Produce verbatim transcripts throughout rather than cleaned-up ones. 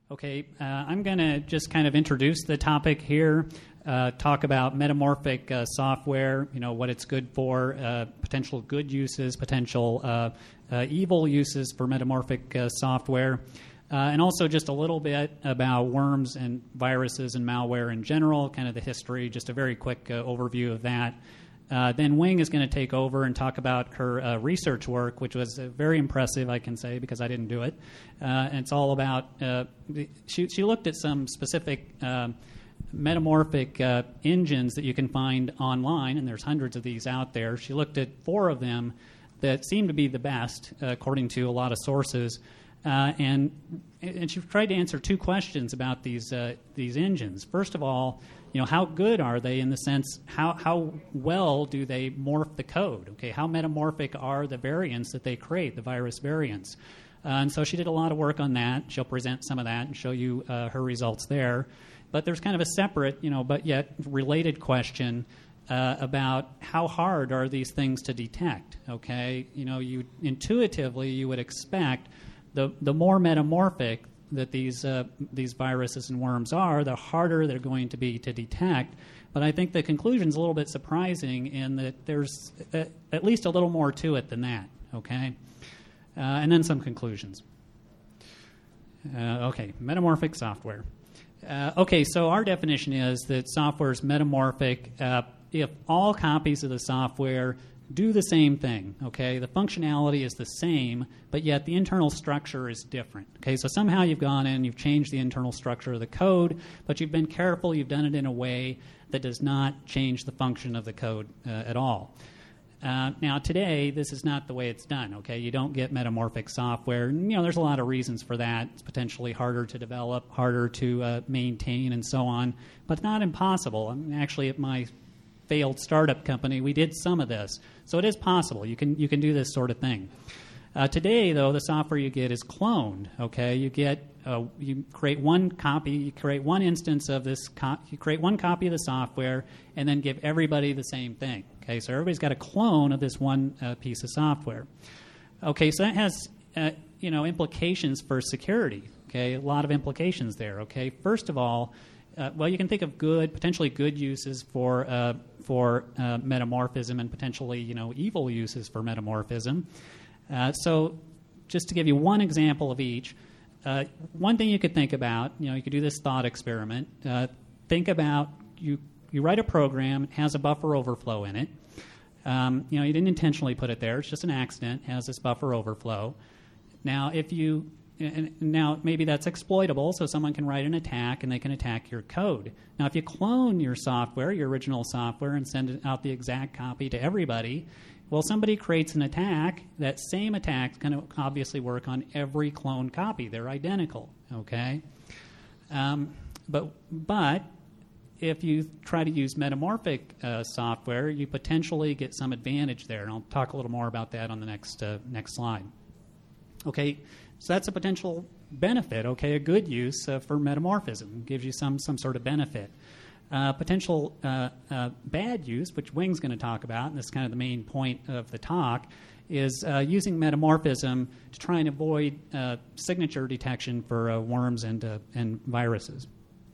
Okay, uh, I'm going to just kind of introduce the topic here, uh, talk about metamorphic uh, software, you know, what it's good for, uh, potential good uses, potential uh, uh, evil uses for metamorphic uh, software, uh, and also just a little bit about worms and viruses and malware in general, kind of the history, just a very quick uh, overview of that. Uh, then Wing is going to take over and talk about her uh, research work, which was uh, very impressive, I can say, because I didn't do it. Uh, and it's all about, uh, the, she, she looked at some specific uh, metamorphic uh, engines that you can find online, and there's hundreds of these out there. She looked at four of them that seemed to be the best, uh, according to a lot of sources. Uh, and and she tried to answer two questions about these uh, these engines. First of all, you know, how good are they in the sense how how well do they morph the code? Okay, how metamorphic are the variants that they create, the virus variants? Uh, and so she did a lot of work on that. She'll present some of that and show you uh, her results there. But there's kind of a separate, you know, but yet related question uh, about how hard are these things to detect? Okay, you know, you intuitively you would expect The, the more metamorphic that these uh, these viruses and worms are, the harder they're going to be to detect. But I think the conclusion is a little bit surprising in that there's a, at least a little more to it than that, okay? Uh, and then some conclusions. Uh, okay, metamorphic software. Uh, okay, so our definition is that software is metamorphic uh, if all copies of the software do the same thing, okay? The functionality is the same, but yet the internal structure is different, okay? So somehow you've gone in, you've changed the internal structure of the code, but you've been careful, you've done it in a way that does not change the function of the code uh, at all. Uh, now, today, this is not the way it's done, okay? You don't get metamorphic software. You know, there's a lot of reasons for that. It's potentially harder to develop, harder to uh, maintain, and so on, but not impossible. I mean, actually, at my failed startup company, we did some of this. So it is possible. You can you can do this sort of thing. Uh, today, though, the software you get is cloned. Okay, you get uh, you create one copy, you create one instance of this, co- you create one copy of the software, and then give everybody the same thing. Okay, so everybody's got a clone of this one uh, piece of software. Okay, so that has uh, you know implications for security. Okay, a lot of implications there. Okay, first of all. Uh, well, you can think of good, potentially good uses for uh, for uh, metamorphism, and potentially, you know, evil uses for metamorphism. Uh, so, just to give you one example of each, uh, one thing you could think about, you know, you could do this thought experiment. Uh, think about you you write a program, it has a buffer overflow in it. Um, you know, you didn't intentionally put it there; it's just an accident. It has this buffer overflow. Now, if you And now, maybe that's exploitable, so someone can write an attack and they can attack your code. Now, if you clone your software, your original software, and send out the exact copy to everybody, well, somebody creates an attack. That same attack is going to obviously work on every cloned copy. They're identical, okay? Um, but but if you try to use metamorphic uh, software, you potentially get some advantage there, and I'll talk a little more about that on the next uh, next slide. Okay. So that's a potential benefit, okay, a good use uh, for metamorphism. It gives you some some sort of benefit. Uh, potential uh, uh, bad use, which Wing's going to talk about, and this is kind of the main point of the talk, is uh, using metamorphism to try and avoid uh, signature detection for uh, worms and, uh, and viruses.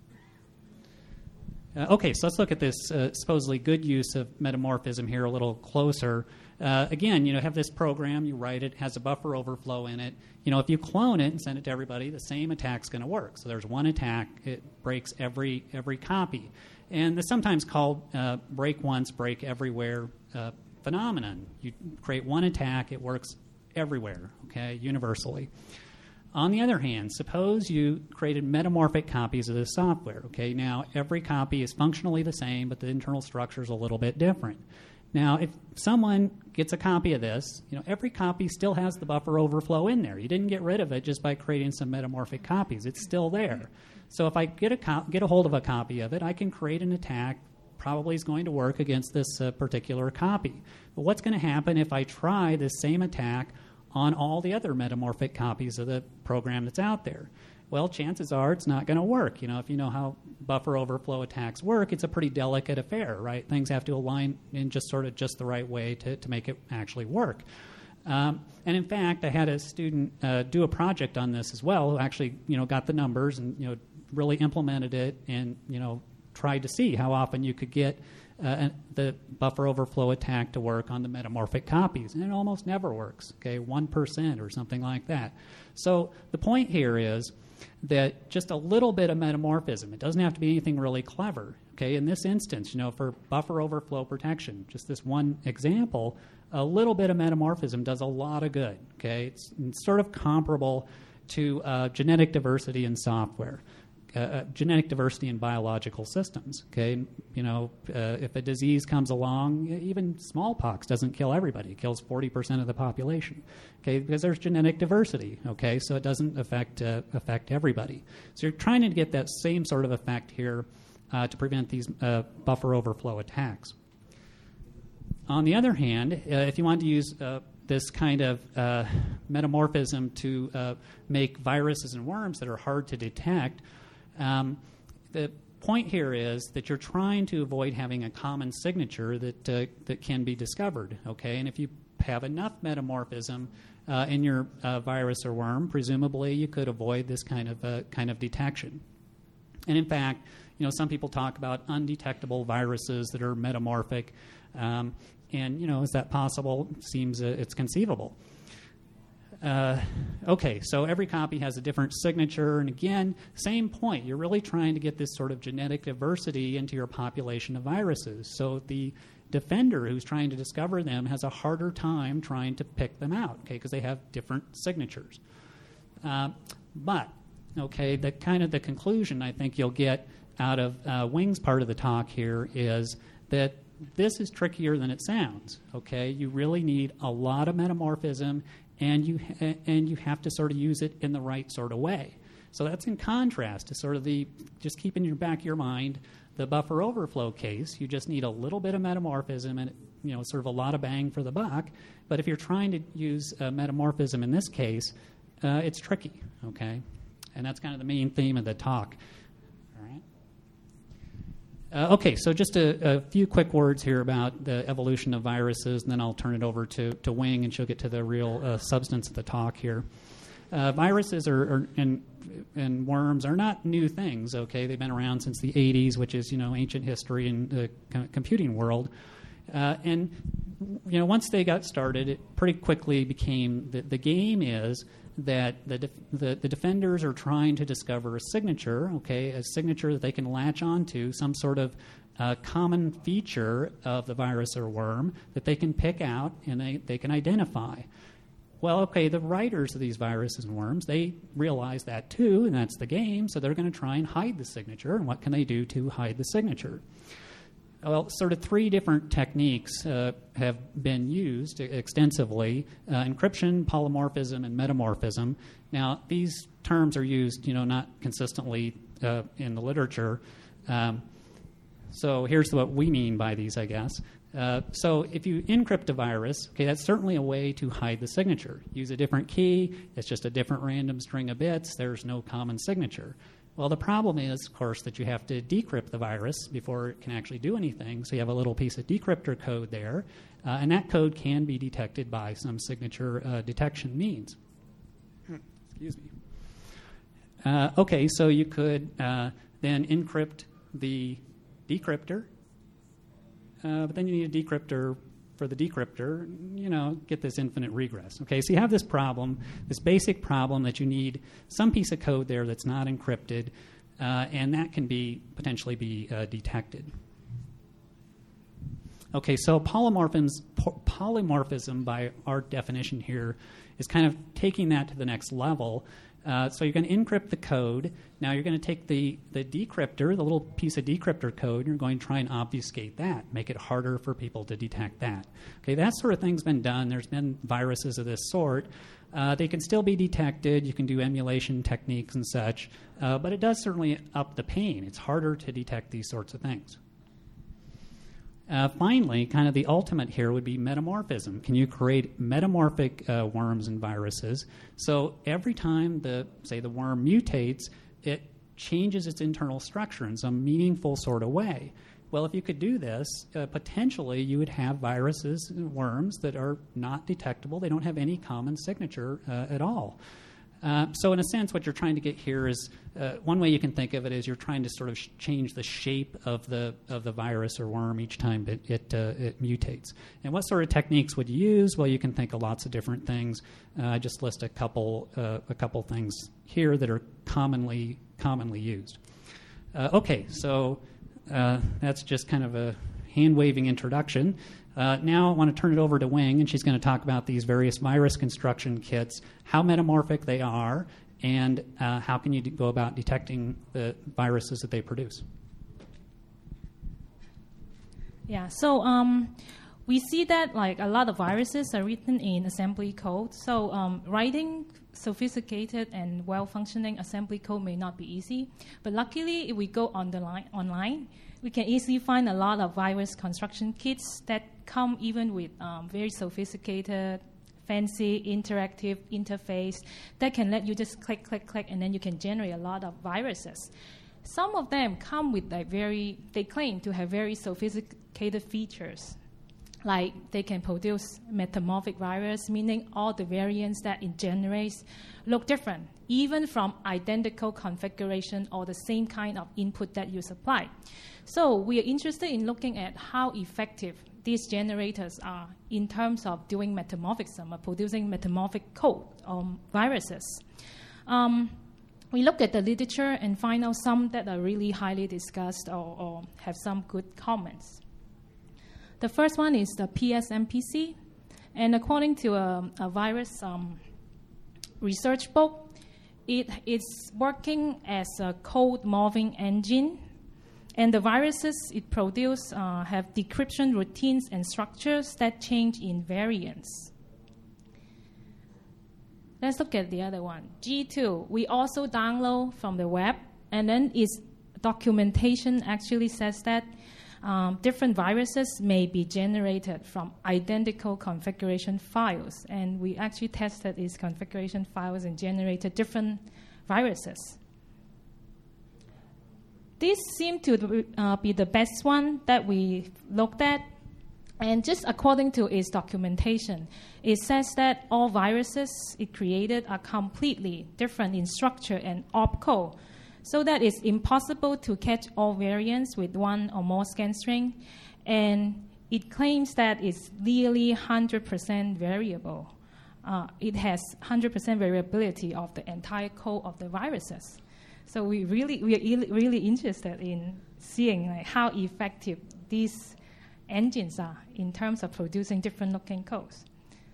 Uh, okay, so let's look at this uh, supposedly good use of metamorphism here a little closer. Uh, again, you know, have this program, you write it, has a buffer overflow in it. You know, if you clone it and send it to everybody, the same attack's going to work. So there's one attack, it breaks every every copy. And it's sometimes called uh, break once, break everywhere uh, phenomenon. You create one attack, it works everywhere, okay, universally. On the other hand, suppose you created metamorphic copies of this software. Okay, now every copy is functionally the same, but the internal structure is a little bit different. Now, if someone gets a copy of this, you know, every copy still has the buffer overflow in there. You didn't get rid of it just by creating some metamorphic copies. It's still there. So if I get a co- get a hold of a copy of it, I can create an attack. Probably is going to work against this uh, particular copy. But what's going to happen if I try this same attack on all the other metamorphic copies of the program that's out there? Well, chances are it's not going to work. You know, if you know how buffer overflow attacks work, it's a pretty delicate affair, right? Things have to align in just sort of just the right way to, to make it actually work. Um, and in fact, I had a student uh, do a project on this as well, who actually, you know, got the numbers and, you know, really implemented it and, you know, tried to see how often you could get uh, the buffer overflow attack to work on the metamorphic copies. And it almost never works, okay, one percent or something like that. So the point here is that just a little bit of metamorphism, it doesn't have to be anything really clever, okay? In this instance, you know, for buffer overflow protection, just this one example, a little bit of metamorphism does a lot of good, okay? It's, it's sort of comparable to uh, genetic diversity in software, uh, uh, genetic diversity in biological systems, okay? You know, uh, if a disease comes along, even smallpox doesn't kill everybody. It kills forty percent of the population, okay? Because there's genetic diversity, okay? So it doesn't affect, uh, affect everybody. So you're trying to get that same sort of effect here uh, to prevent these uh, buffer overflow attacks. On the other hand, uh, if you want to use uh, this kind of uh, metamorphism to uh, make viruses and worms that are hard to detect, um, the point here is that you're trying to avoid having a common signature that uh, that can be discovered. Okay, and if you have enough metamorphism uh, in your uh, virus or worm, presumably you could avoid this kind of uh, kind of detection. And in fact, you know, some people talk about undetectable viruses that are metamorphic. Um, and, you know, is that possible? Seems uh, it's conceivable. Uh, okay, so every copy has a different signature. And again, same point. You're really trying to get this sort of genetic diversity into your population of viruses. So the defender who's trying to discover them has a harder time trying to pick them out, okay, because they have different signatures. Uh, but, okay, the kind of the conclusion I think you'll get out of uh, Wing's part of the talk here is that this is trickier than it sounds, okay? You really need a lot of metamorphism, and you ha- and you have to sort of use it in the right sort of way. So that's in contrast to sort of the, just keep in your back of your mind, the buffer overflow case. You just need a little bit of metamorphism and, you know, sort of a lot of bang for the buck. But if you're trying to use uh, metamorphism in this case, uh, it's tricky, okay? And that's kind of the main theme of the talk. Uh, okay, so just a, a few quick words here about the evolution of viruses, and then I'll turn it over to, to Wing, and she'll get to the real uh, substance of the talk here. Uh, viruses are, are, and, and worms are not new things, okay? They've been around since the eighties, which is, you know, ancient history in the co- computing world. Uh, and, you know, once they got started, it pretty quickly became the, the game is that the, def- the the defenders are trying to discover a signature, okay, a signature that they can latch onto, some sort of uh, common feature of the virus or worm that they can pick out and they, they can identify. Well, okay, the writers of these viruses and worms, they realize that too, and that's the game, so they're going to try and hide the signature. And what can they do to hide the signature? Well, sort of three different techniques uh, have been used extensively: uh, encryption, polymorphism, and metamorphism. Now, these terms are used, you know, not consistently uh, in the literature. Um, so here's what we mean by these, I guess. Uh, so if you encrypt a virus, okay, that's certainly a way to hide the signature. Use a different key. It's just a different random string of bits. There's no common signature. Well, the problem is, of course, that you have to decrypt the virus before it can actually do anything. So you have a little piece of decryptor code there, uh, and that code can be detected by some signature uh, detection means. Excuse me. Uh, okay, so you could uh, then encrypt the decryptor, uh, but then you need a decryptor for the decryptor, you know, get this infinite regress. Okay, so you have this problem, this basic problem that you need some piece of code there that's not encrypted, uh, and that can be potentially be uh, detected. Okay, so polymorphism, polymorphism by our definition here is kind of taking that to the next level. Uh, so you're going to encrypt the code. Now you're going to take the, the decryptor, the little piece of decryptor code, and you're going to try and obfuscate that, make it harder for people to detect that. Okay, that sort of thing's been done. There's been viruses of this sort. Uh, they can still be detected. You can do emulation techniques and such, uh, but it does certainly up the pain. It's harder to detect these sorts of things. Uh, finally, kind of the ultimate here would be metamorphism. Can you create metamorphic uh, worms and viruses? So every time the, say, the worm mutates, it changes its internal structure in some meaningful sort of way. Well, if you could do this, uh, potentially you would have viruses and worms that are not detectable. They don't have any common signature uh, at all. Uh, so in a sense, what you're trying to get here is, uh, one way you can think of it is you're trying to sort of sh- change the shape of the of the virus or worm each time it it, uh, it mutates. And what sort of techniques would you use? Well, you can think of lots of different things. Uh, I just list a couple uh, a couple things here that are commonly commonly used. Uh, okay, so uh, that's just kind of a hand-waving introduction. Uh, now I want to turn it over to Wing, and she's going to talk about these various virus construction kits, how metamorphic they are, and uh, how can you d- go about detecting the viruses that they produce. Yeah, so um, we see that like a lot of viruses are written in assembly code. So um, writing sophisticated and well-functioning assembly code may not be easy, but luckily if we go on the line, online, we can easily find a lot of virus construction kits that come even with um, very sophisticated, fancy, interactive interface that can let you just click, click, click, and then you can generate a lot of viruses. Some of them come with like very, they claim to have very sophisticated features. Like they can produce metamorphic virus, meaning all the variants that it generates look different, even from identical configuration or the same kind of input that you supply. So we are interested in looking at how effective these generators are in terms of doing metamorphism or producing metamorphic code or viruses. Um, we look at the literature and find out some that are really highly discussed or, or have some good comments. The first one is the P S M P C, and according to a, a virus um, research book, it is working as a code morphing engine, and the viruses it produces uh, have decryption routines and structures that change in variants. Let's look at the other one, G two. We also download from the web, and then its documentation actually says that Um, different viruses may be generated from identical configuration files, and we actually tested these configuration files and generated different viruses. These seem to uh, be the best one that we looked at, and just according to its documentation, it says that all viruses it created are completely different in structure and opcode, so that it's impossible to catch all variants with one or more scan string, and it claims that it's nearly one hundred percent variable. Uh, it has one hundred percent variability of the entire code of the viruses. So we really we are really interested in seeing like, how effective these engines are in terms of producing different looking codes.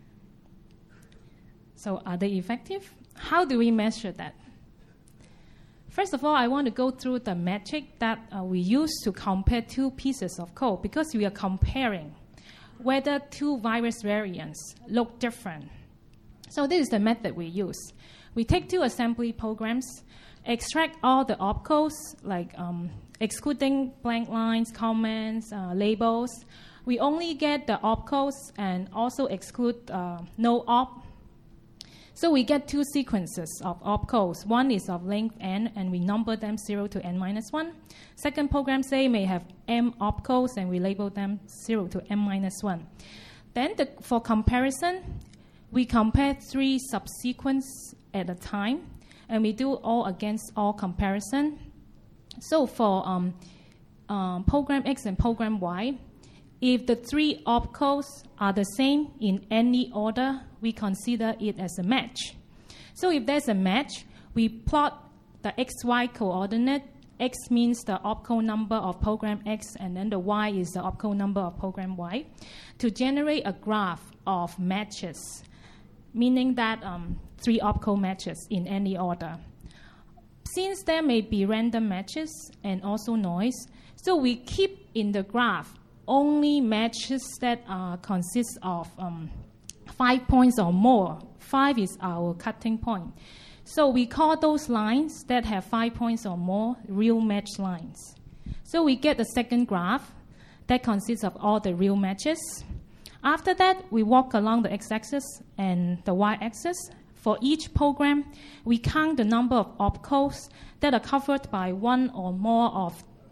So are they effective? How do we measure that? First of all, I want to go through the metric that uh, we use to compare two pieces of code, because we are comparing whether two virus variants look different. So this is the method we use. We take two assembly programs, extract all the opcodes, like um, excluding blank lines, comments, uh, labels. We only get the opcodes and also exclude uh, no op. So we get two sequences of opcodes. One is of length n, and we number them zero to n minus one. Second program, say, may have m opcodes, and we label them zero to m minus one. Then the, for comparison, we compare three subsequences at a time, and we do all against all comparison. So for um, um, program X and program Y, if the three opcodes are the same in any order, we consider it as a match. So if there's a match, we plot the xy coordinate. X means the opcode number of program X, and then the Y is the opcode number of program Y, to generate a graph of matches, meaning that um, three opcode matches in any order. Since there may be random matches and also noise, so we keep in the graph only matches that uh, consist of um, five points or more. Five is our cutting point. So we call those lines that have five points or more real match lines. So we get the second graph that consists of all the real matches. After that, we walk along the x-axis and the y-axis. For each program, we count the number of opcodes that are covered by one or more of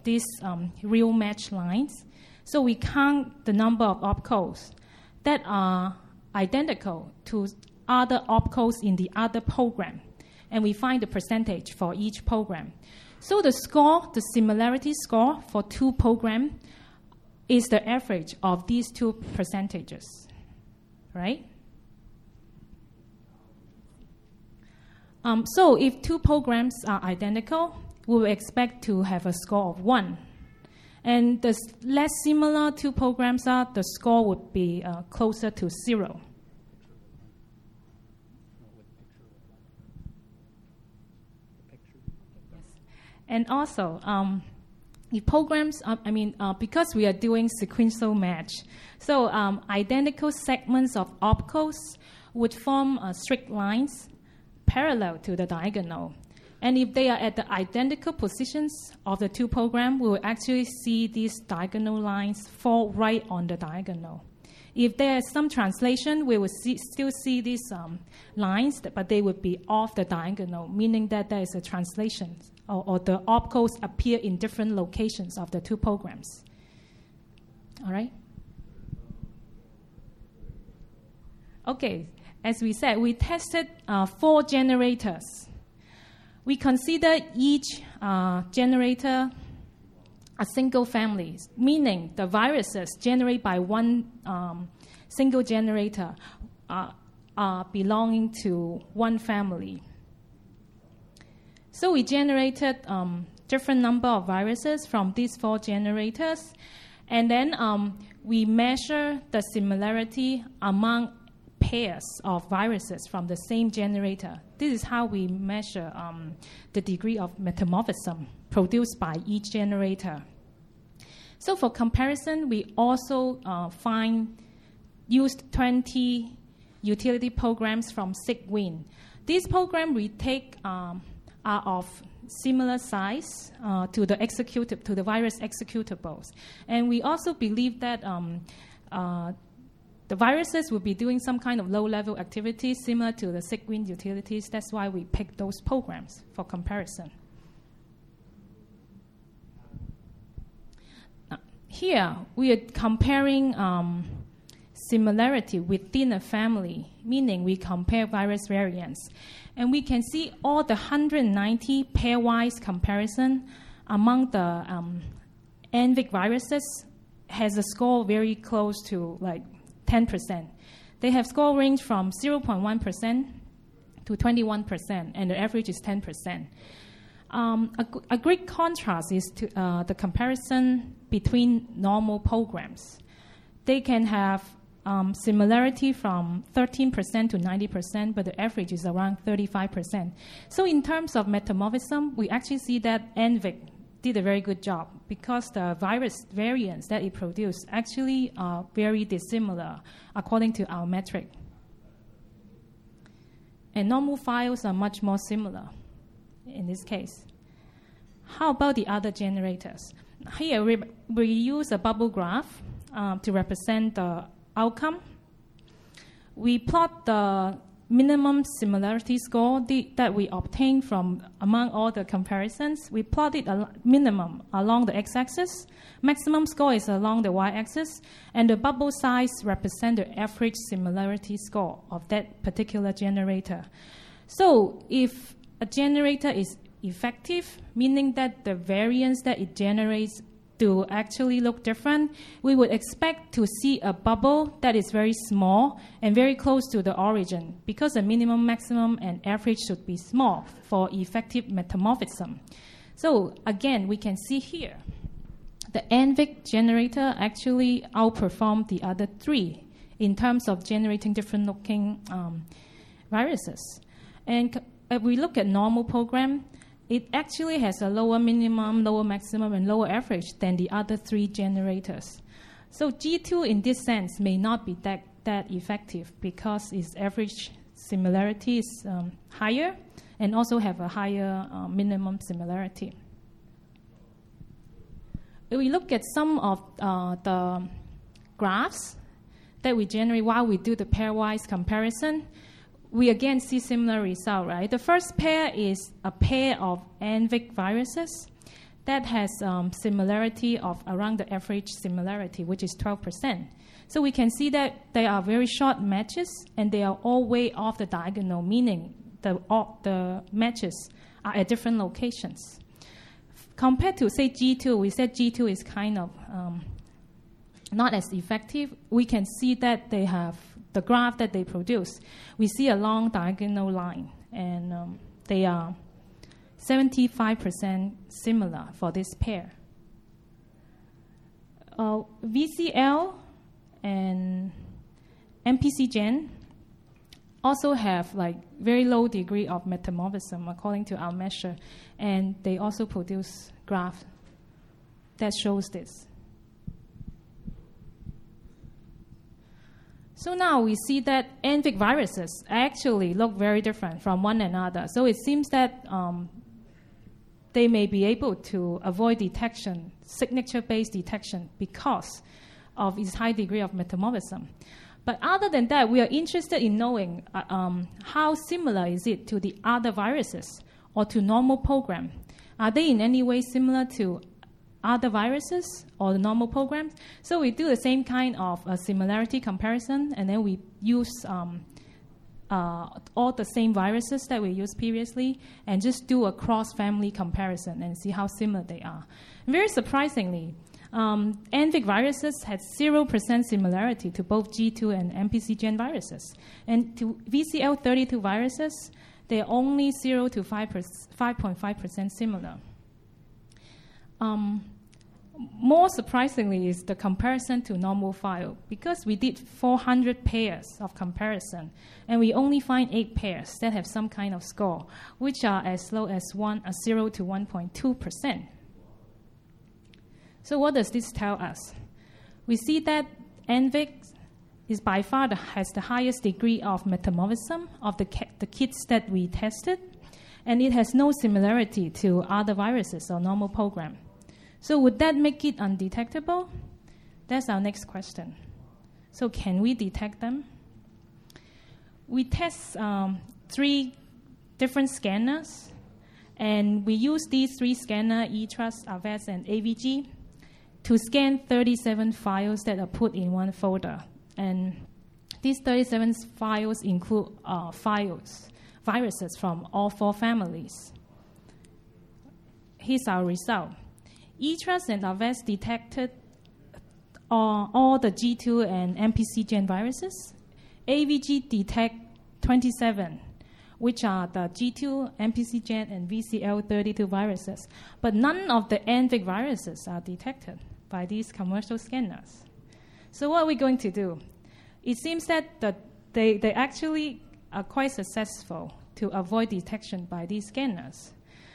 these um, real match lines. So we count the number of opcodes that are identical to other opcodes in the other program, and we find the percentage for each program. So the score, the similarity score for two programs, is the average of these two percentages, right? Um, so if two programs are identical, we will expect to have a score of one. And the less similar two programs are, the score would be uh, closer to zero. And also, um, if programs, uh, I mean, uh, because we are doing sequential match, so um, identical segments of opcodes would form uh, straight lines parallel to the diagonal. And if they are at the identical positions of the two programs, we will actually see these diagonal lines fall right on the diagonal. If there is some translation, we will see, still see these um, lines, but they would be off the diagonal, meaning that there is a translation, or, or the opcodes appear in different locations of the two programs. All right? Okay, as we said, we tested uh, four generators. We consider each uh, generator a single family, meaning the viruses generated by one um, single generator uh, are belonging to one family. So we generated um, different number of viruses from these four generators, and then um, we measure the similarity among pairs of viruses from the same generator. This is how we measure um, the degree of metamorphism produced by each generator. So for comparison, we also uh, find used twenty utility programs from SIGWIN. These programs we take um, are of similar size uh, to the executab- to the virus executables, and we also believe that um, uh, the viruses will be doing some kind of low-level activity similar to the SIGWIN utilities. That's why we pick those programs for comparison. Now, here, we are comparing um, similarity within a family, meaning we compare virus variants. And we can see all the one hundred ninety pairwise comparison among the um, N V I C viruses has a score very close to like ten percent. They have score range from zero point one percent to twenty-one percent, and the average is ten percent. Um, a, a great contrast is to, uh, the comparison between normal programs. They can have um, similarity from thirteen percent to ninety percent, but the average is around thirty-five percent. So in terms of metamorphism, we actually see that N V I C did a very good job because the virus variants that it produced actually are very dissimilar according to our metric. And normal files are much more similar in this case. How about the other generators? Here we, we use a bubble graph um, to represent the outcome. We plot the minimum similarity score the, that we obtain from among all the comparisons. We plot it al- minimum along the x-axis, maximum score is along the y-axis, and the bubble size represents the average similarity score of that particular generator. So if a generator is effective, meaning that the variance that it generates do actually look different, we would expect to see a bubble that is very small and very close to the origin, because the minimum, maximum, and average should be small for effective metamorphism. So again, we can see here, the N V I C generator actually outperformed the other three in terms of generating different looking um, viruses. And c- if we look at normal program, it actually has a lower minimum, lower maximum, and lower average than the other three generators. So G two, in this sense, may not be that, that effective because its average similarity is um, higher and also have a higher uh, minimum similarity. If we look at some of uh, the graphs that we generate while we do the pairwise comparison, we again see similar result, right? The first pair is a pair of N V I C viruses. that has um, similarity of around the average similarity, which is twelve percent. So we can see that they are very short matches, and they are all way off the diagonal, meaning the, all, the matches are at different locations. Compared to, say, G two, we said G two is kind of um, not as effective. We can see that they have the graph that they produce. We see a long diagonal line, and um, they are seventy-five percent similar for this pair. Uh, V C L and M P C gen also have like very low degree of metamorphism according to our measure, and they also produce graph that shows this. So now we see that N V I C viruses actually look very different from one another. So it seems that um, they may be able to avoid detection, signature-based detection, because of its high degree of metamorphism. But other than that, we are interested in knowing uh, um, how similar is it to the other viruses or to normal program. Are they in any way similar to other viruses or the normal programs? So we do the same kind of uh, similarity comparison, and then we use um, uh, all the same viruses that we used previously and just do a cross-family comparison and see how similar they are. Very surprisingly, um, N V I C viruses had zero percent similarity to both G two and M P C gen viruses. And to V C L thirty-two viruses, they're only zero to five point five percent similar. Um, more surprisingly is the comparison to normal file, because we did four hundred pairs of comparison, and we only find eight pairs that have some kind of score, which are as low as one, uh, zero to one point two percent. So what does this tell us? We see that N V I C is by far the, has the highest degree of metamorphism of the, ca- the kits that we tested, and it has no similarity to other viruses or normal program. So would that make it undetectable? That's our next question. So can we detect them? We test um, three different scanners, and we use these three scanners, eTrust, AVEST, and A V G, to scan thirty-seven files that are put in one folder. And these thirty-seven files include uh, files, viruses from all four families. Here's our result. eTrust and AVEST detected uh, all the G two and M P C gen viruses. A V G detect twenty-seven, which are the G two, M P C gen, and V C L thirty-two viruses. But none of the N V I C viruses are detected by these commercial scanners. So what are we going to do? It seems that the, they, they actually are quite successful to avoid detection by these scanners.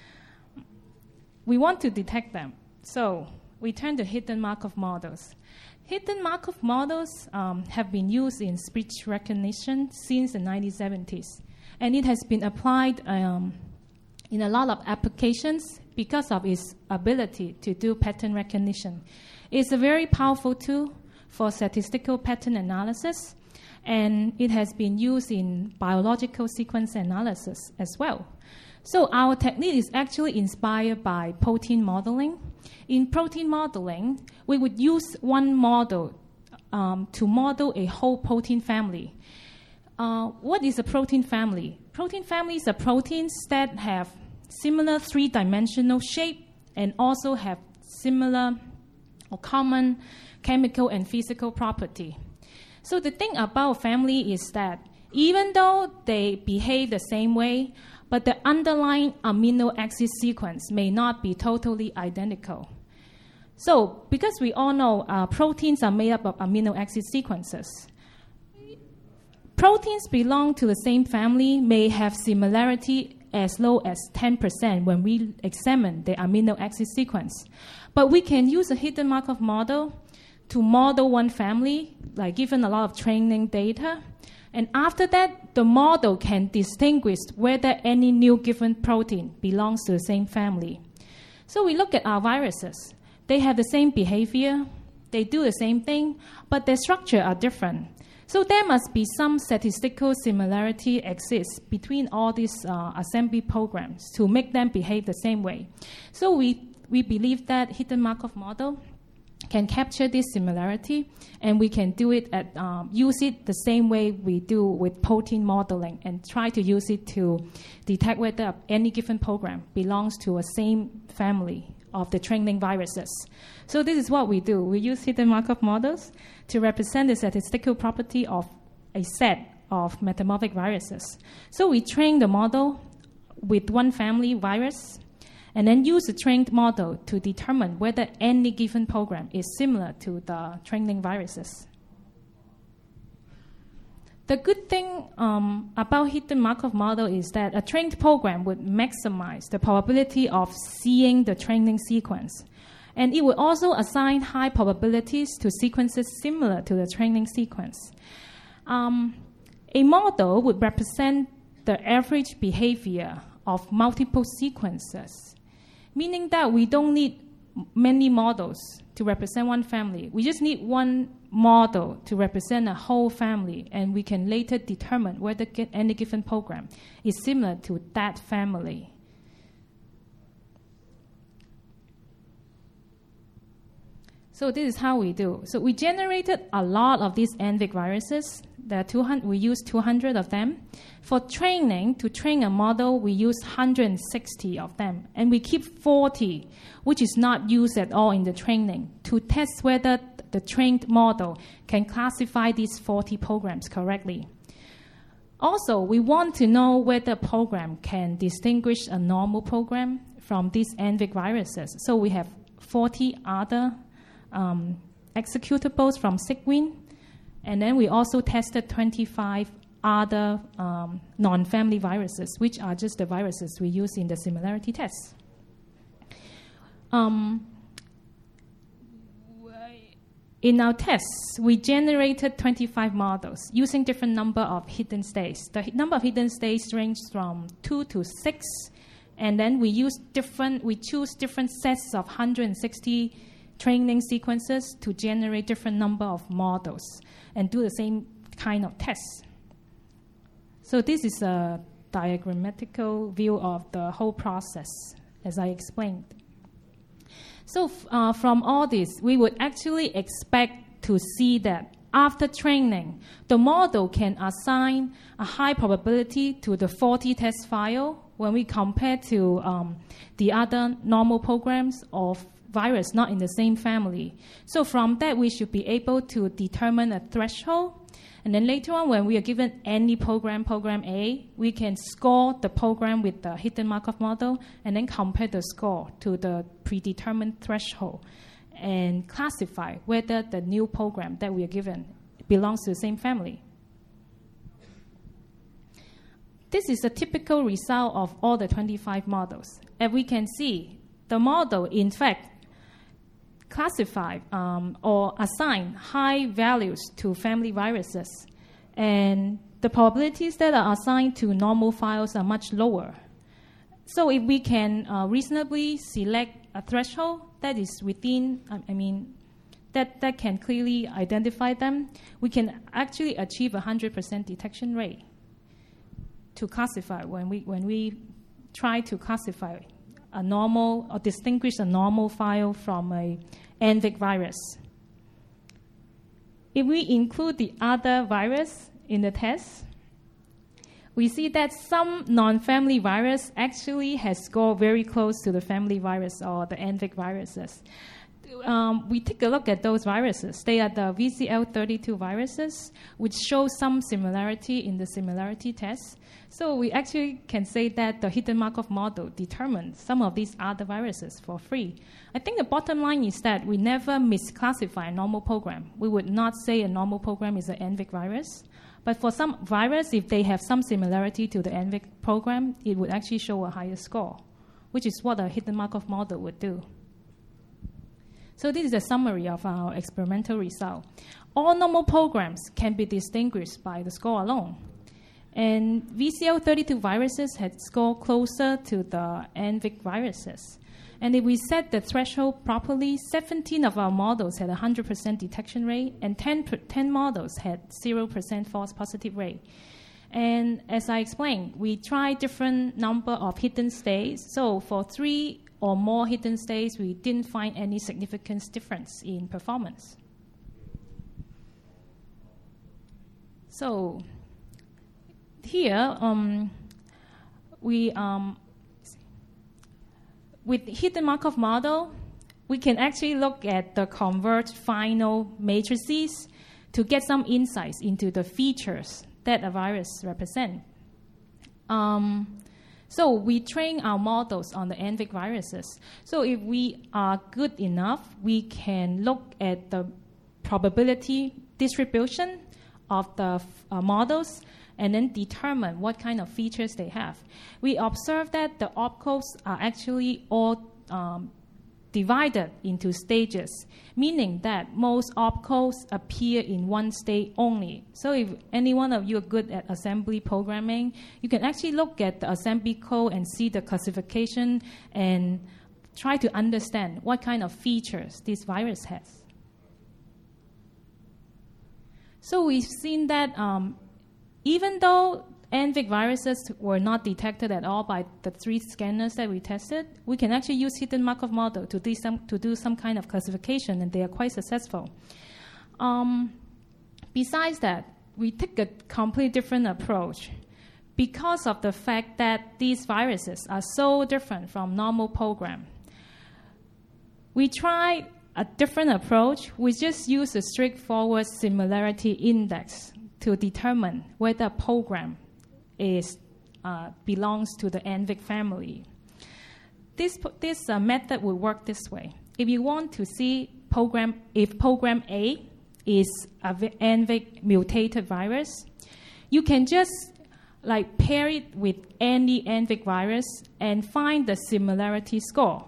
We want to detect them. So we turn to hidden Markov models. Hidden Markov models um, have been used in speech recognition since the nineteen seventies. And it has been applied um, in a lot of applications because of its ability to do pattern recognition. It's a very powerful tool for statistical pattern analysis, and it has been used in biological sequence analysis as well. So our technique is actually inspired by protein modeling. In protein modeling, we would use one model um, to model a whole protein family. Uh, what is a protein family? Protein families are proteins that have similar three-dimensional shape and also have similar or common chemical and physical property. So the thing about family is that even though they behave the same way, but the underlying amino acid sequence may not be totally identical. So because we all know uh, proteins are made up of amino acid sequences, proteins belong to the same family may have similarity as low as ten percent when we examine the amino acid sequence. But we can use a hidden Markov model to model one family, like given a lot of training data. And after that, the model can distinguish whether any new given protein belongs to the same family. So we look at our viruses. They have the same behavior. They do the same thing, but their structure are different. So there must be some statistical similarity exists between all these uh, assembly programs to make them behave the same way. So we, we believe that hidden Markov model can capture this similarity, and we can do it at um, use it the same way we do with protein modeling, and try to use it to detect whether any given program belongs to a same family of the training viruses. So this is what we do. We use hidden Markov models to represent the statistical property of a set of metamorphic viruses. So we train the model with one family virus, and then use the trained model to determine whether any given program is similar to the training viruses. The good thing um, about hidden Markov model is that a trained program would maximize the probability of seeing the training sequence. And it would also assign high probabilities to sequences similar to the training sequence. Um, a model would represent the average behavior of multiple sequences, meaning that we don't need many models to represent one family. We just need one model to represent a whole family, and we can later determine whether any given program is similar to that family. So this is how we do. So we generated a lot of these N V I C viruses. There are two hundred, we use two hundred of them. For training, to train a model, we use one hundred sixty of them. And we keep forty, which is not used at all in the training, to test whether the trained model can classify these forty programs correctly. Also, we want to know whether a program can distinguish a normal program from these N V I C viruses. So we have forty other um, executables from Sigwin. And then we also tested twenty-five other um, non-family viruses, which are just the viruses we use in the similarity tests. Um, in our tests, we generated twenty-five models using different number of hidden states. The h- number of hidden states ranges from two to six, and then we use different. We choose different sets of one hundred sixty training sequences to generate different number of models and do the same kind of tests. So this is a diagrammatical view of the whole process, as I explained. So uh, from all this, we would actually expect to see that after training, the model can assign a high probability to the forty test file when we compare to um, the other normal programs of virus not in the same family. So from that, we should be able to determine a threshold. And then later on, when we are given any program, program A, we can score the program with the hidden Markov model and then compare the score to the predetermined threshold and classify whether the new program that we are given belongs to the same family. This is a typical result of all the twenty-five models. As we can see, the model, in fact, classify um, or assign high values to family viruses, and the probabilities that are assigned to normal files are much lower. So if we can uh, reasonably select a threshold that is within, I mean, that, that can clearly identify them, we can actually achieve a one hundred percent detection rate to classify when we, when we try to classify a normal or distinguish a normal file from a N V I C virus. If we include the other virus in the test, we see that some non-family virus actually has scored very close to the family virus or the N V I C viruses. Um, we take a look at those viruses. They are the V C L thirty-two viruses, which show some similarity in the similarity test. So we actually can say that the hidden Markov model determined some of these other viruses for free. I think the bottom line is that we never misclassify a normal program. We would not say a normal program is an N V I C virus. But for some virus, if they have some similarity to the N V I C program, it would actually show a higher score, which is what a hidden Markov model would do. So this is a summary of our experimental result. All normal programs can be distinguished by the score alone. And V C L thirty-two viruses had scored closer to the N V I C viruses. And if we set the threshold properly, seventeen of our models had a one hundred percent detection rate, and ten, per, ten models had zero percent false positive rate. And as I explained, we tried different number of hidden states. So for three or more hidden states, we didn't find any significant difference in performance. So here, um, we um, with hidden Markov model, we can actually look at the converged final matrices to get some insights into the features that a virus represents. Um, so we train our models on the N V I C viruses. So if we are good enough, we can look at the probability distribution of the uh, models and then determine what kind of features they have. We observe that the opcodes are actually all um, divided into stages, meaning that most opcodes appear in one state only. So if any one of you are good at assembly programming, you can actually look at the assembly code and see the classification and try to understand what kind of features this virus has. So we've seen that um, even though N V I C viruses were not detected at all by the three scanners that we tested, we can actually use hidden Markov model to do some, to do some kind of classification, and they are quite successful. Um, besides that, we take a completely different approach. Because of the fact that these viruses are so different from normal program, we try a different approach. We just use a straightforward similarity index to determine whether a program is uh, belongs to the N V I C family. This this uh, method will work this way. If you want to see program, if program A is a N V I C mutated virus, you can just like pair it with any N V I C virus and find the similarity score.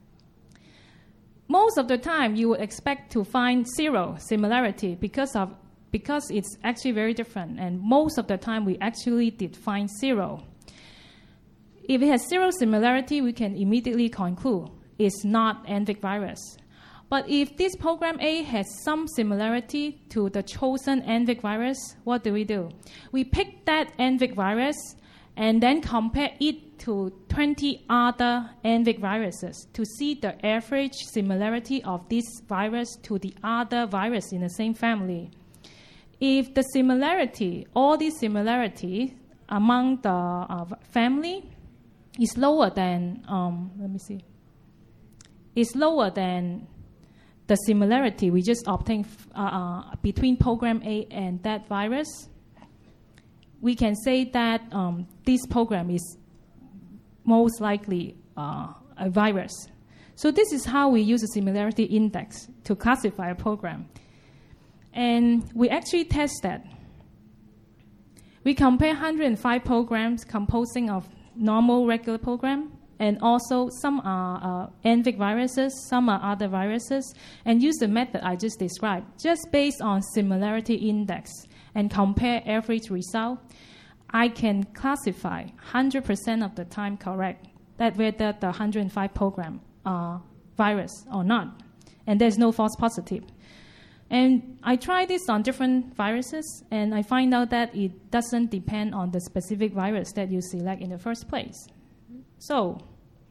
Most of the time, you would expect to find zero similarity because of because it's actually very different. And most of the time, we actually did find zero. If it has zero similarity, we can immediately conclude it's not N V I C virus. But if this program A has some similarity to the chosen N V I C virus, what do we do? We pick that N V I C virus and then compare it to twenty other N V I C viruses to see the average similarity of this virus to the other virus in the same family. If the similarity, all these similarity among the uh, family is lower than, um, let me see, is lower than the similarity we just obtained uh, uh, between program A and that virus, we can say that um, this program is most likely uh, a virus. So this is how we use a similarity index to classify a program. And we actually test that. We compare one hundred five programs composing of normal regular program, and also some are uh, N V I C viruses, some are other viruses, and use the method I just described, just based on similarity index, and compare average result. I can classify one hundred percent of the time correct that whether the one hundred five program are virus or not, and there's no false positive. And I tried this on different viruses, and I find out that it doesn't depend on the specific virus that you select in the first place. So,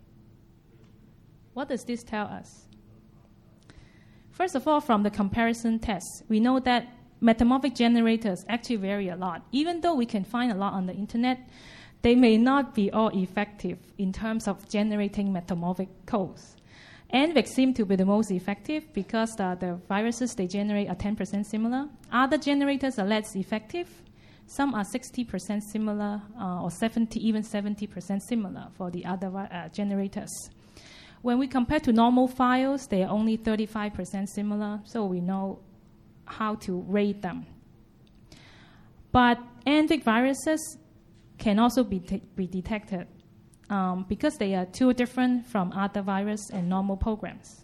what does this tell us? First of all, from the comparison test, we know that metamorphic generators actually vary a lot. Even though we can find a lot on the internet, they may not be all effective in terms of generating metamorphic codes. N V I C seem to be the most effective because the, the viruses they generate are ten percent similar. Other generators are less effective. Some are sixty percent similar uh, or seventy, even seventy percent similar for the other uh, generators. When we compare to normal files, they are only thirty-five percent similar, so we know how to rate them. But N V I C viruses can also be, te- be detected um, because they are too different from other virus and normal programs.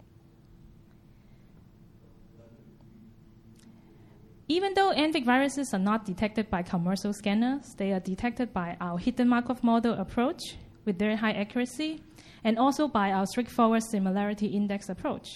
Even though N V I C viruses are not detected by commercial scanners, they are detected by our hidden Markov model approach with very high accuracy. and also by our straightforward similarity index approach.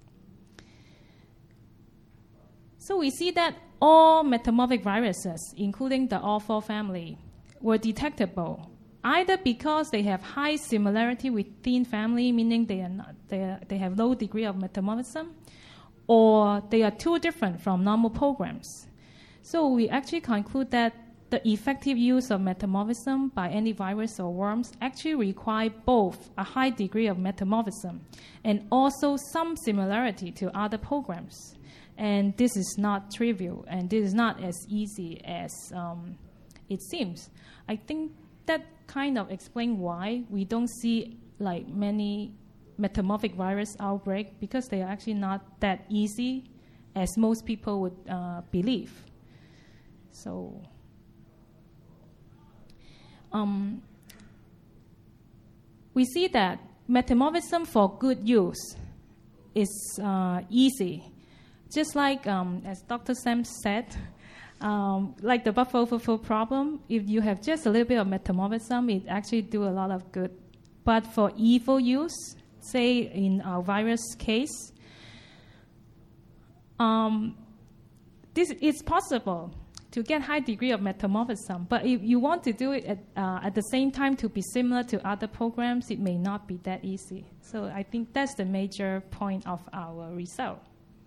So we see that all metamorphic viruses, including the all four family, were detectable either because they have high similarity within family, meaning they are not, they, are, they have low degree of metamorphism, or they are too different from normal programs. So we actually conclude that the effective use of metamorphism by any virus or worms actually require both a high degree of metamorphism and also some similarity to other programs. And this is not trivial, and this is not as easy as um, it seems. I think that kind of explains why we don't see like many metamorphic virus outbreak, because they are actually not that easy as most people would uh, believe. So, um, we see that metamorphism for good use is uh, easy. Just like, um, as Doctor Sam said, um, like the buffalo fulfil problem, if you have just a little bit of metamorphism, it actually do a lot of good. But for evil use, say in our virus case, um, this is possible to get high degree of metamorphism. But if you want to do it at, uh, at the same time to be similar to other programs, it may not be that easy. So I think that's the major point of our result.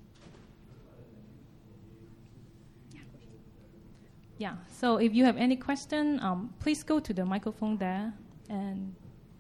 Yeah, so if you have any question, um, please go to the microphone there. And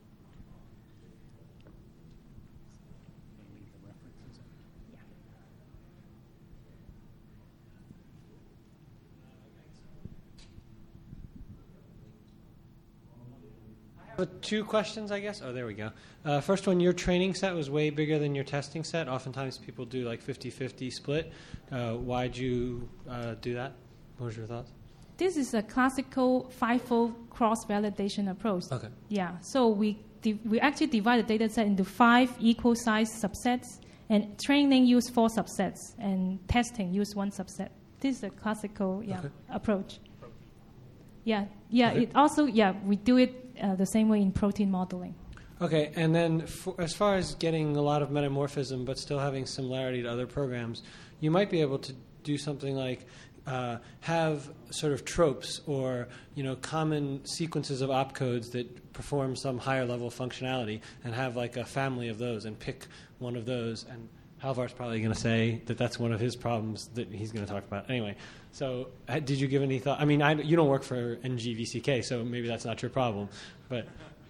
But two questions, I guess. Oh, there we go. Uh, first one, your training set was way bigger than your testing set. Oftentimes people do like fifty-fifty split. Uh, why'd you uh, do that? What was your thoughts? This is a classical five-fold cross-validation approach. Okay. Yeah, so we di- we actually divide the data set into five equal-sized subsets, and training use four subsets, and testing use one subset. This is a classical yeah, okay. approach. Yeah, yeah. Okay. It also yeah we do it uh, the same way in protein modeling. Okay, and then for, as far as getting a lot of metamorphism but still having similarity to other programs, you might be able to do something like uh, have sort of tropes or you know common sequences of opcodes that perform some higher level functionality, and have like a family of those and pick one of those. And Halvar's probably going to say that that's one of his problems that he's going to talk about. Anyway, so uh, did you give any thought? I mean, I, you don't work for N G V C K, so maybe that's not your problem. But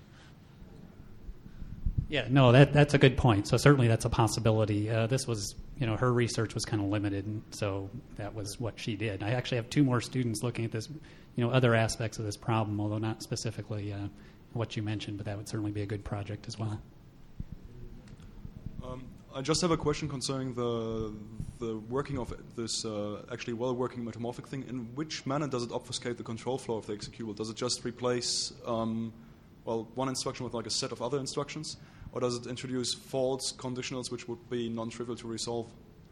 yeah, no, that that's a good point. So certainly that's a possibility. Uh, this was, you know, her research was kind of limited, and so that was what she did. I actually have two more students looking at this, you know, other aspects of this problem, although not specifically uh, what you mentioned, but that would certainly be a good project as well. Um, I just have a question concerning the the working of this uh, actually well-working metamorphic thing. In which manner does it obfuscate the control flow of the executable? Does it just replace um, well one instruction with like a set of other instructions, or does it introduce false conditionals which would be non-trivial to resolve?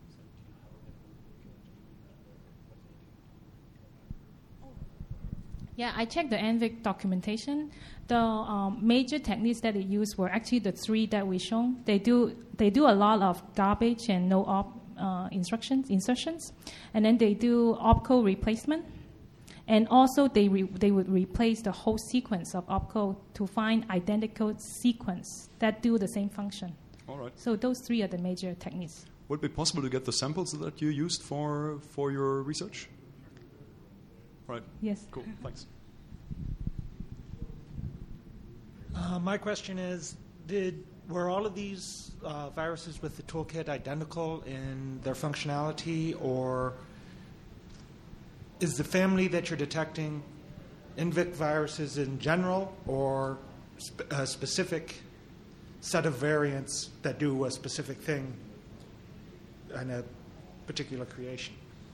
Yeah, I checked the N V I C documentation. The um, major techniques that they use were actually the three that we shown. They do they do a lot of garbage and no op uh, instructions insertions, and then they do opcode replacement, and also they re they would replace the whole sequence of opcode to find identical sequence that do the same function. All right. So those three are the major techniques. Would it be possible to get the samples that you used for for your research? Right. Yes. Cool. Thanks. Uh, my question is, did were all of these uh, viruses with the toolkit identical in their functionality, or is the family that you're detecting N V I C viruses in general, or sp- a specific set of variants that do a specific thing in a particular creation?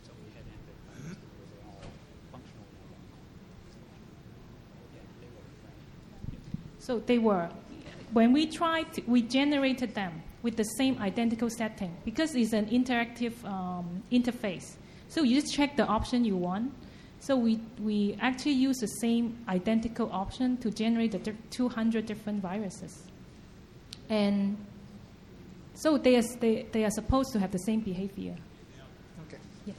So they were. When we tried, to, we generated them with the same identical setting because it's an interactive um, interface. So you just check the option you want. So we, we actually use the same identical option to generate the di- two hundred different viruses. And so they are, they, they are supposed to have the same behavior. Okay. Yes.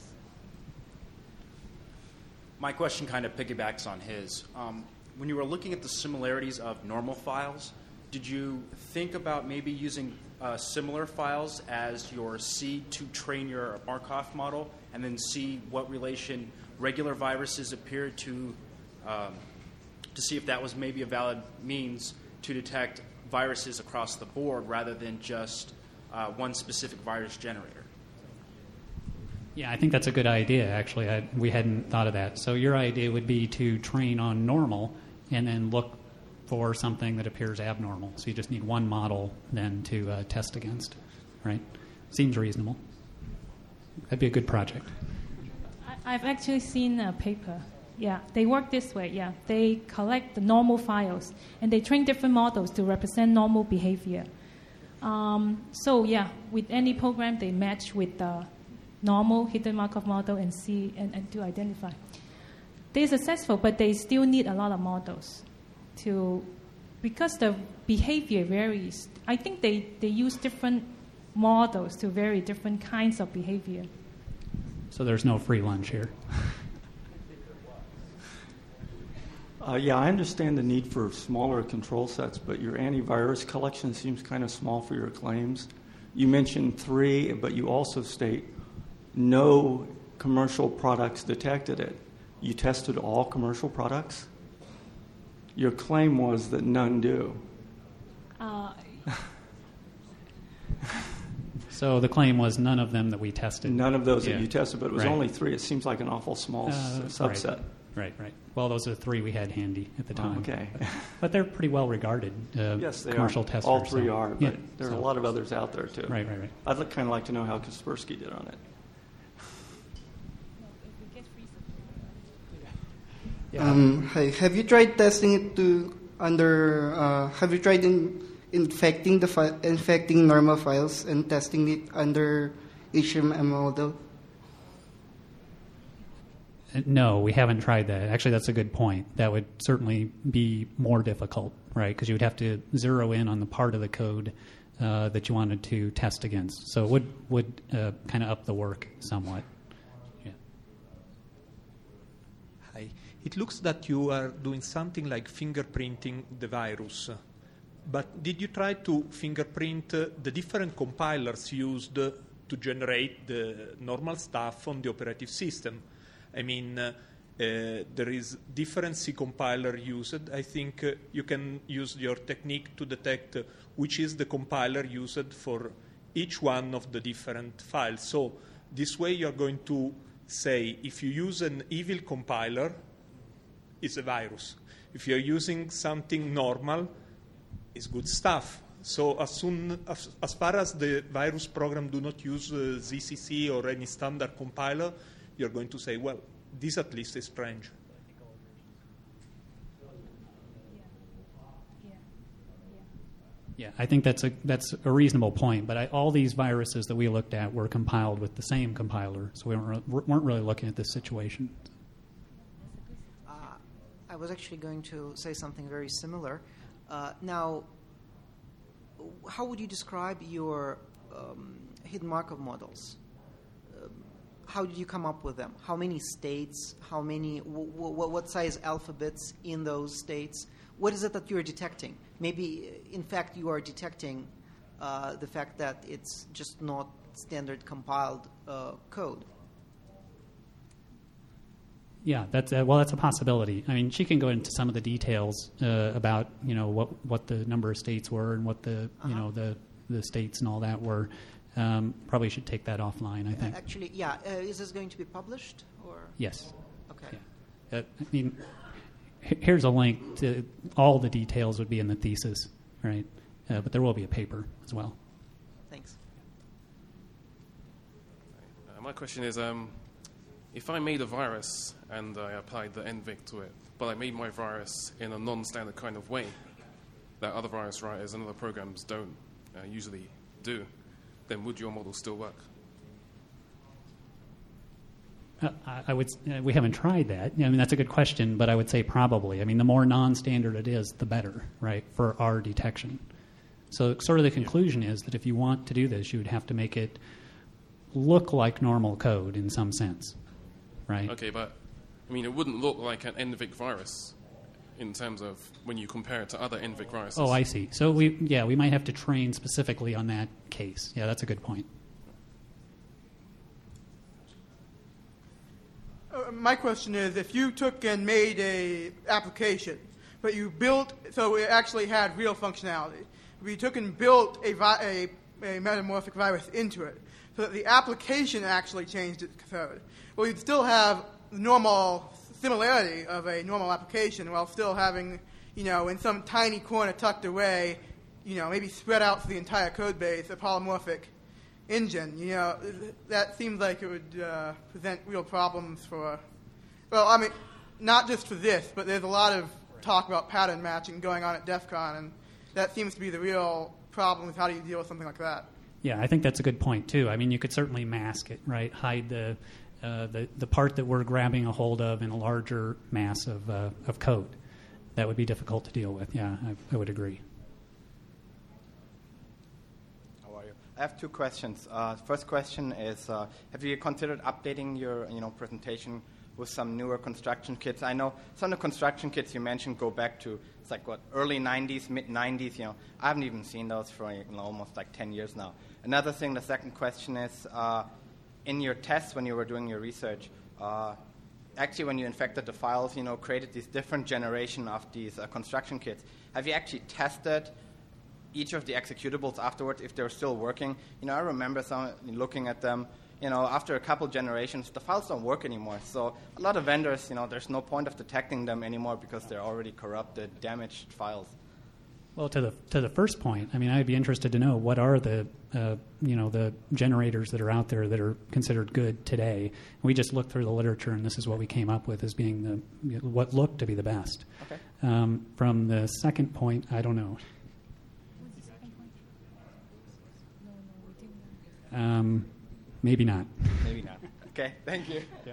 My question kind of piggybacks on his. Um, when you were looking at the similarities of normal files, did you think about maybe using uh, similar files as your seed to train your Markov model, and then see what relation regular viruses appear to, um, to see if that was maybe a valid means to detect viruses across the board rather than just uh, one specific virus generator? Yeah, I think that's a good idea, actually. I, we hadn't thought of that. So your idea would be to train on normal and then look for something that appears abnormal. So you just need one model then to uh, test against, right? Seems reasonable. That'd be a good project. I, I've actually seen a paper. Yeah, they work this way, yeah. They collect the normal files, and they train different models to represent normal behavior. Um, so, yeah, with any program, they match with the normal hidden Markov model and see and, and to identify. They're successful, but they still need a lot of models to, because the behavior varies. I think they, they use different models to vary different kinds of behavior. So there's no free lunch here. Uh, yeah, I understand the need for smaller control sets, but your antivirus collection seems kind of small for your claims. You mentioned three, but you also state no commercial products detected it. You tested all commercial products? Your claim was that none do. Uh, So the claim was none of them that we tested. None of those Yeah. that you tested, but it was Right. only three. It seems like an awful small Uh, s- subset. Right, right, right. Well, those are the three we had handy at the Oh, time. okay. But they're pretty well regarded uh, Yes, they commercial are. testers. All three so- are, but yeah, there are so- a lot of others out there, too. Right, right, right. I'd li- kind of like to know how Kaspersky did on it. Um, hi. Have you tried testing it to under? Uh, have you tried in, infecting the fi- infecting normal files and testing it under H M M model? Uh, No, we haven't tried that. Actually, that's a good point. That would certainly be more difficult, right? Because you would have to zero in on the part of the code uh, that you wanted to test against. So it would would uh, kind of up the work somewhat. Yeah. Hi. It looks that you are doing something like fingerprinting the virus. But did you try to fingerprint uh, the different compilers used uh, to generate the normal stuff on the operative system? I mean, uh, uh, there is different C compiler used. I think uh, you can use your technique to detect uh, which is the compiler used for each one of the different files. So this way you are going to say if you use an evil compiler, it's a virus. If you're using something normal, it's good stuff. So as soon as, as far as the virus program do not use uh, Z C C or any standard compiler, you're going to say, well, this at least is strange. Yeah, I think that's a that's a reasonable point. But I, all these viruses that we looked at were compiled with the same compiler, so we weren't, re- weren't really looking at this situation. Uh, I was actually going to say something very similar. Uh, now, how would you describe your um, hidden Markov models? Um, how did you come up with them? How many states? How many? W- w- what size alphabets in those states? What is it that you're detecting? Maybe, in fact, you are detecting uh, the fact that it's just not standard compiled uh, code. Yeah, that's uh, well, that's a possibility. I mean, she can go into some of the details uh, about you know what what the number of states were and what the Uh-huh. you know the the states and all that were. Um, probably should take that offline. I think. Uh, actually, yeah. Uh, is this going to be published or? Yes. Okay. Yeah. Uh, I mean, h- here's a link to all the details would be in the thesis, right? Uh, but there will be a paper as well. Thanks. Uh, my question is, um, if I made a virus and I applied the N V I C to it, but I made my virus in a non-standard kind of way that other virus writers and other programs don't uh, usually do, then would your model still work? Uh, I, I would. Uh, we haven't tried that. I mean, that's a good question, but I would say probably. I mean, the more non-standard it is, the better, right, for our detection. So sort of the conclusion is that if you want to do this, you would have to make it look like normal code in some sense, right? Okay, but I mean, it wouldn't look like an N V I C virus in terms of when you compare it to other N V I C viruses. Oh, I see. So we, yeah, we might have to train specifically on that case. Yeah, that's a good point. Uh, my question is, if you took and made a application, but you built, so it actually had real functionality, but you took and built a, vi- a, a metamorphic virus into it, so that the application actually changed its code, well, you'd still have the normal similarity of a normal application while still having, you know, in some tiny corner tucked away, you know, maybe spread out for the entire code base, a polymorphic engine. You know, that seems like it would uh, present real problems for, well, I mean, not just for this, but there's a lot of talk about pattern matching going on at DEF CON, and that seems to be the real problem with how do you deal with something like that. Yeah, I think that's a good point, too. I mean, you could certainly mask it, right? Hide the uh, the, the part that we're grabbing a hold of in a larger mass of, uh, of code. That would be difficult to deal with. Yeah, I, I would agree. How are you? I have two questions. Uh, first question is, uh, have you considered updating your you know, presentation with some newer construction kits? I know some of the construction kits you mentioned go back to, it's like, what, early nineties, mid nineties, you know. I haven't even seen those for you know, almost like ten years now. Another thing, the second question is, uh, in your tests when you were doing your research, uh, actually when you infected the files, you know, created these different generation of these uh, construction kits, have you actually tested each of the executables afterwards if they're still working? You know, I remember some looking at them, you know, after a couple generations, the files don't work anymore. So a lot of vendors, you know, there's no point of detecting them anymore because they're already corrupted, damaged files. Well, to the to the first point, I mean, I'd be interested to know what are the uh, you know the generators that are out there that are considered good today. We just looked through the literature, and this is what we came up with as being the what looked to be the best. Okay. Um, from the second point, I don't know. Um, maybe not. Maybe not. Okay. Thank you. Yeah.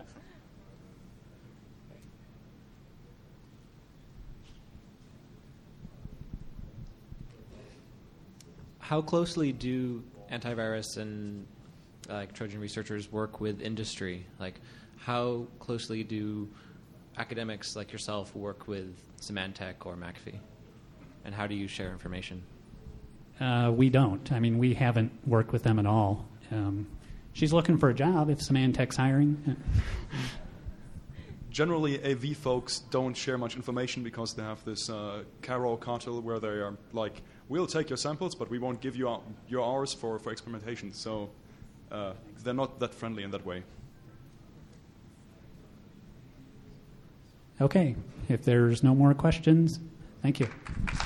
How closely do antivirus and uh, like Trojan researchers work with industry? Like, how closely do academics like yourself work with Symantec or McAfee? And how do you share information? Uh, we don't. I mean, we haven't worked with them at all. Um, she's looking for a job if Symantec's hiring. Generally, A V folks don't share much information because they have this uh, Carol cartel where they are like, we'll take your samples, but we won't give you our, your hours for, for experimentation. So uh, they're not that friendly in that way. Okay. If there's no more questions, thank you.